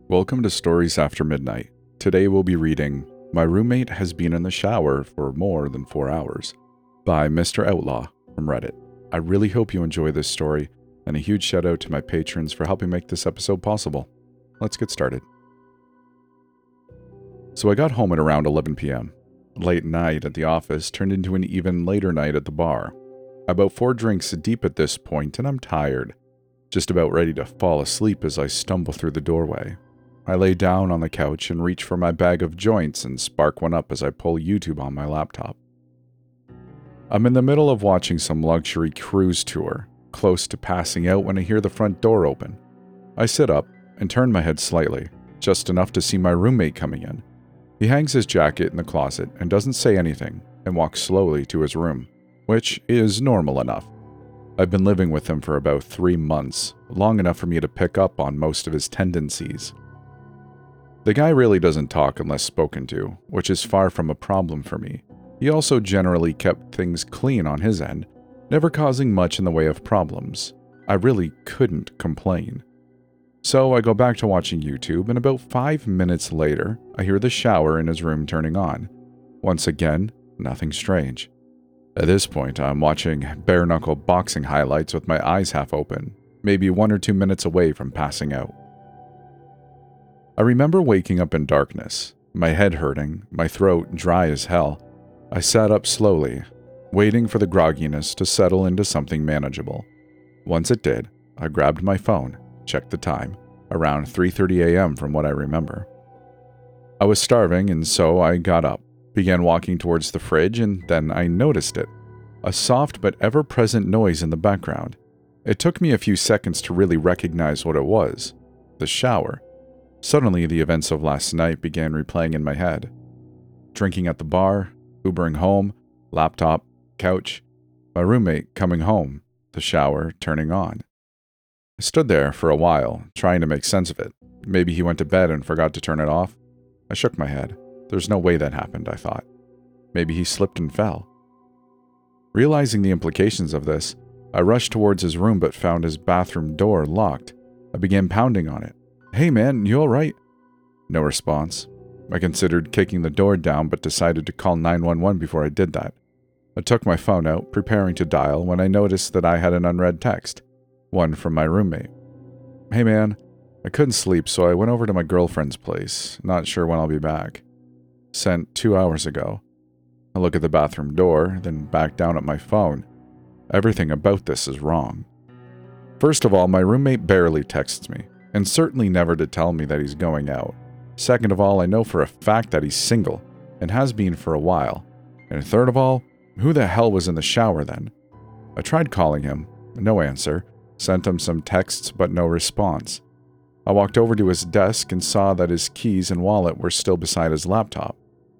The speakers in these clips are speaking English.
Welcome to Stories After Midnight. Today we'll be reading My Roommate Has Been in the Shower for More Than 4 Hours by Mr. Outlaw from Reddit. I really hope you enjoy this story, and a huge shout out to my patrons for helping make this episode possible. Let's get started. So I got home at around 11 p.m. Late night at the office turned into an even later night at the bar. About 4 drinks deep at this point, and I'm tired. Just about ready to fall asleep as I stumble through the doorway. I lay down on the couch and reach for my bag of joints and spark one up as I pull YouTube on my laptop. I'm in the middle of watching some luxury cruise tour, close to passing out when I hear the front door open. I sit up and turn my head slightly, just enough to see my roommate coming in. He hangs his jacket in the closet and doesn't say anything and walks slowly to his room, which is normal enough. I've been living with him for about 3 months, long enough for me to pick up on most of his tendencies. The guy really doesn't talk unless spoken to, which is far from a problem for me. He also generally kept things clean on his end, never causing much in the way of problems. I really couldn't complain. So I go back to watching YouTube, and about 5 minutes later, I hear the shower in his room turning on. Once again, nothing strange. At this point, I'm watching bare-knuckle boxing highlights with my eyes half open, maybe 1 or 2 minutes away from passing out. I remember waking up in darkness, my head hurting, my throat dry as hell. I sat up slowly, waiting for the grogginess to settle into something manageable. Once it did, I grabbed my phone, checked the time, around 3:30 a.m. from what I remember. I was starving, and so I got up, began walking towards the fridge, and then I noticed it. A soft but ever-present noise in the background. It took me a few seconds to really recognize what it was. The shower. Suddenly, the events of last night began replaying in my head. Drinking at the bar, Ubering home, laptop, couch, my roommate coming home, the shower turning on. I stood there for a while, trying to make sense of it. Maybe he went to bed and forgot to turn it off. I shook my head. There's no way that happened, I thought. Maybe he slipped and fell. Realizing the implications of this, I rushed towards his room but found his bathroom door locked. I began pounding on it. "Hey man, you alright?" No response. I considered kicking the door down but decided to call 911 before I did that. I took my phone out, preparing to dial, when I noticed that I had an unread text. One from my roommate. "Hey man, I couldn't sleep so I went over to my girlfriend's place. Not sure when I'll be back. Sent 2 hours ago." I look at the bathroom door, then back down at my phone. Everything about this is wrong. First of all, my roommate barely texts me, and certainly never to tell me that he's going out. Second of all, I know for a fact that he's single, and has been for a while. And third of all, who the hell was in the shower then? I tried calling him, no answer, sent him some texts but no response. I walked over to his desk and saw that his keys and wallet were still beside his laptop.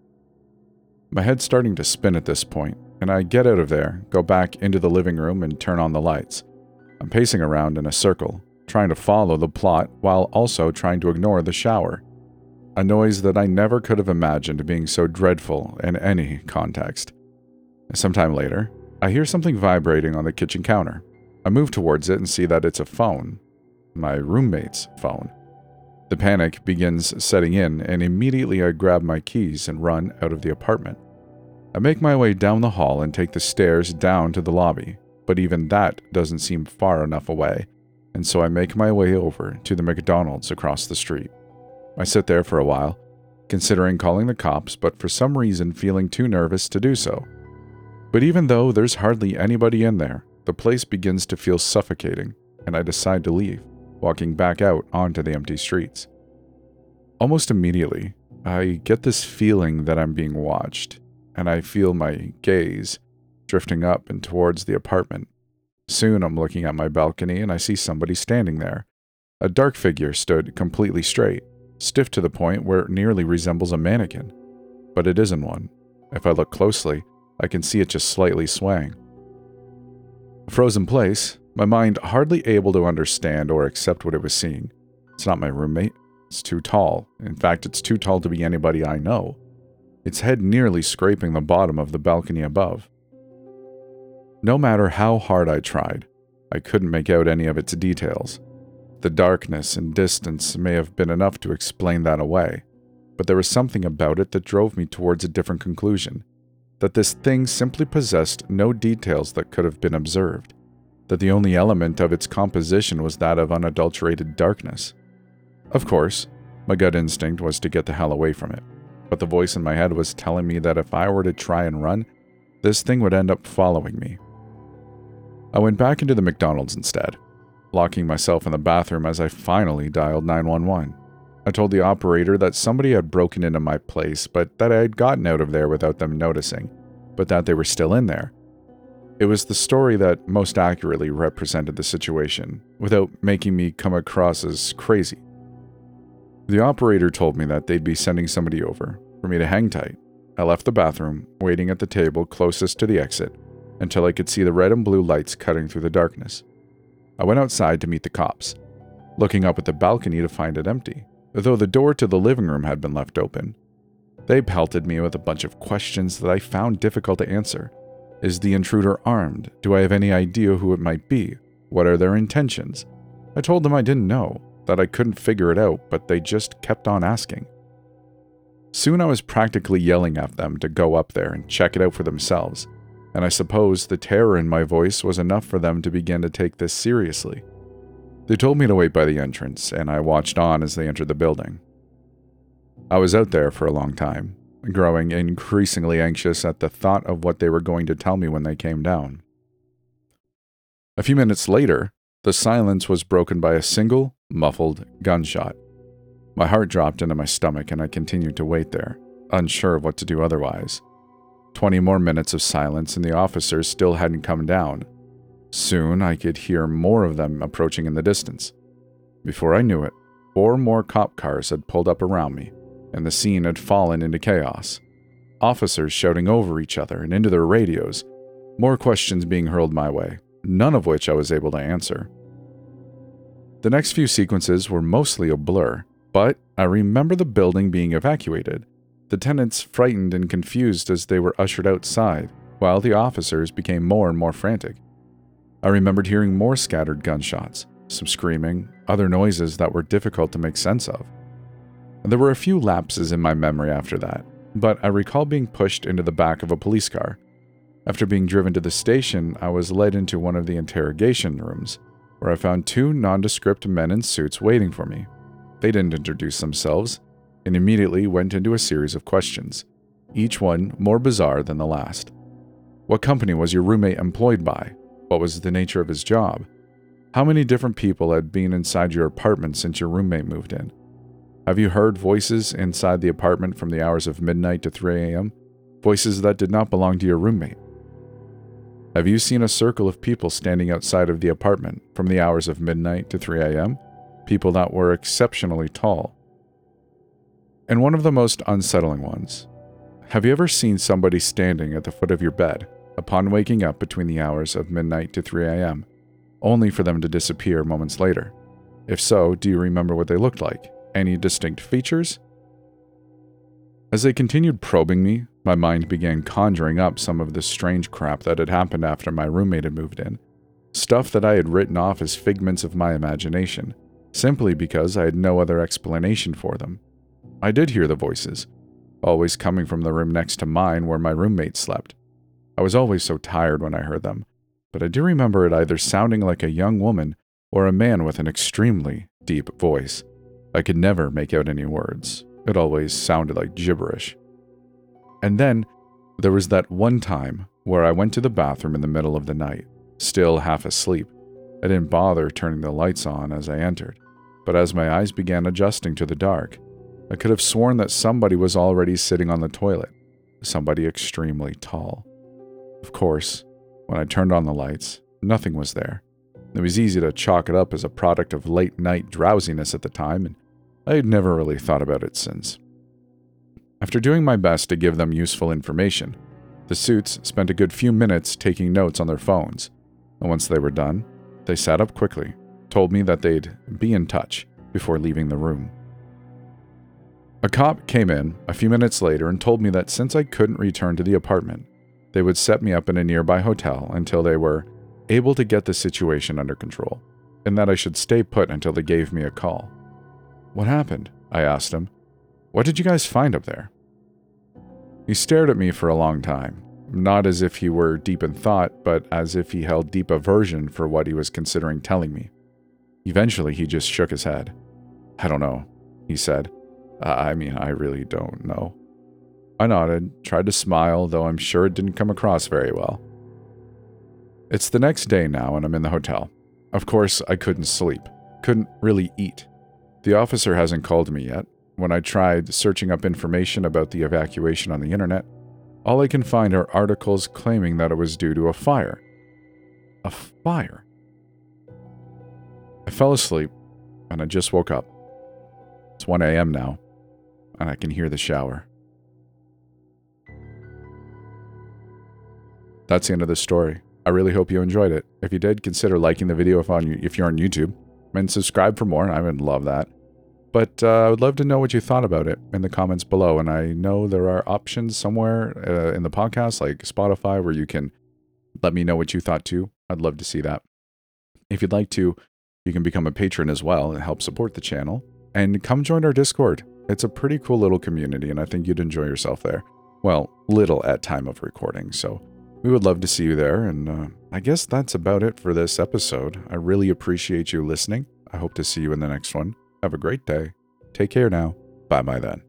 My head's starting to spin at this point, and I get out of there, go back into the living room and turn on the lights. I'm pacing around in a circle, trying to follow the plot while also trying to ignore the shower. A noise that I never could have imagined being so dreadful in any context. Sometime later, I hear something vibrating on the kitchen counter. I move towards it and see that it's a phone. My roommate's phone. The panic begins setting in, and immediately I grab my keys and run out of the apartment. I make my way down the hall and take the stairs down to the lobby, but even that doesn't seem far enough away, and so I make my way over to the McDonald's across the street. I sit there for a while, considering calling the cops, but for some reason feeling too nervous to do so. But even though there's hardly anybody in there, the place begins to feel suffocating, and I decide to leave, walking back out onto the empty streets. Almost immediately, I get this feeling that I'm being watched, and I feel my gaze drifting up and towards the apartment. Soon I'm looking at my balcony and I see somebody standing there. A dark figure stood completely straight, stiff to the point where it nearly resembles a mannequin. But it isn't one. If I look closely, I can see it just slightly swaying. A frozen place, my mind hardly able to understand or accept what it was seeing. It's not my roommate. It's too tall. In fact, it's too tall to be anybody I know. Its head nearly scraping the bottom of the balcony above. No matter how hard I tried, I couldn't make out any of its details. The darkness and distance may have been enough to explain that away, but there was something about it that drove me towards a different conclusion, that this thing simply possessed no details that could have been observed, that the only element of its composition was that of unadulterated darkness. Of course, my gut instinct was to get the hell away from it, but the voice in my head was telling me that if I were to try and run, this thing would end up following me. I went back into the McDonald's instead, locking myself in the bathroom as I finally dialed 911. I told the operator that somebody had broken into my place, but that I had gotten out of there without them noticing, but that they were still in there. It was the story that most accurately represented the situation, without making me come across as crazy. The operator told me that they'd be sending somebody over, for me to hang tight. I left the bathroom, waiting at the table closest to the exit, until I could see the red and blue lights cutting through the darkness. I went outside to meet the cops, looking up at the balcony to find it empty, though the door to the living room had been left open. They pelted me with a bunch of questions that I found difficult to answer. Is the intruder armed? Do I have any idea who it might be? What are their intentions? I told them I didn't know, that I couldn't figure it out, but they just kept on asking. Soon I was practically yelling at them to go up there and check it out for themselves, and I suppose the terror in my voice was enough for them to begin to take this seriously. They told me to wait by the entrance, and I watched on as they entered the building. I was out there for a long time, growing increasingly anxious at the thought of what they were going to tell me when they came down. A few minutes later, the silence was broken by a single, muffled gunshot. My heart dropped into my stomach and I continued to wait there, unsure of what to do otherwise. 20 more minutes of silence and the officers still hadn't come down. Soon I could hear more of them approaching in the distance. Before I knew it, 4 more cop cars had pulled up around me, and the scene had fallen into chaos. Officers shouting over each other and into their radios, more questions being hurled my way, none of which I was able to answer. The next few sequences were mostly a blur, but I remember the building being evacuated, the tenants frightened and confused as they were ushered outside, while the officers became more and more frantic. I remembered hearing more scattered gunshots, some screaming, other noises that were difficult to make sense of. There were a few lapses in my memory after that, but I recall being pushed into the back of a police car. After being driven to the station, I was led into one of the interrogation rooms, where I found 2 nondescript men in suits waiting for me. They didn't introduce themselves, and immediately went into a series of questions, each one more bizarre than the last. What company was your roommate employed by? What was the nature of his job? How many different people had been inside your apartment since your roommate moved in? Have you heard voices inside the apartment from the hours of midnight to 3 a.m.? Voices that did not belong to your roommate? Have you seen a circle of people standing outside of the apartment from the hours of midnight to 3 a.m.? People that were exceptionally tall. And one of the most unsettling ones. Have you ever seen somebody standing at the foot of your bed upon waking up between the hours of midnight to 3 a.m., only for them to disappear moments later? If so, do you remember what they looked like? Any distinct features? As they continued probing me, my mind began conjuring up some of the strange crap that had happened after my roommate had moved in. Stuff that I had written off as figments of my imagination, simply because I had no other explanation for them. I did hear the voices, always coming from the room next to mine where my roommate slept. I was always so tired when I heard them, but I do remember it either sounding like a young woman or a man with an extremely deep voice. I could never make out any words. It always sounded like gibberish. And then, there was that one time where I went to the bathroom in the middle of the night, still half asleep. I didn't bother turning the lights on as I entered, but as my eyes began adjusting to the dark, I could have sworn that somebody was already sitting on the toilet, somebody extremely tall. Of course, when I turned on the lights, nothing was there. It was easy to chalk it up as a product of late-night drowsiness at the time, and I had never really thought about it since. After doing my best to give them useful information, the suits spent a good few minutes taking notes on their phones, and once they were done, they sat up quickly, told me that they'd be in touch before leaving the room. A cop came in a few minutes later and told me that since I couldn't return to the apartment, they would set me up in a nearby hotel until they were able to get the situation under control. and that I should stay put until they gave me a call. What happened? I asked him. What did you guys find up there? He stared at me for a long time, not as if he were deep in thought, but as if he held deep aversion for what he was considering telling me. Eventually, he just shook his head. I don't know, he said. I really don't know. I nodded, tried to smile, though I'm sure it didn't come across very well. It's the next day now, and I'm in the hotel. Of course, I couldn't sleep. Couldn't really eat. The officer hasn't called me yet. When I tried searching up information about the evacuation on the internet, all I can find are articles claiming that it was due to a fire. A fire? I fell asleep, and I just woke up. It's 1 a.m. now, and I can hear the shower. That's the end of this story. I really hope you enjoyed it. If you did, consider liking the video if you're on YouTube, and subscribe for more. I would love that. But I would love to know what you thought about it in the comments below. And I know there are options somewhere in the podcast, like Spotify, where you can let me know what you thought too. I'd love to see that. If you'd like to, you can become a patron as well and help support the channel. And come join our Discord. It's a pretty cool little community, and I think you'd enjoy yourself there. Well, little at time of recording, so we would love to see you there. And I guess that's about it for this episode. I really appreciate you listening. I hope to see you in the next one. Have a great day. Take care now. Bye-bye then.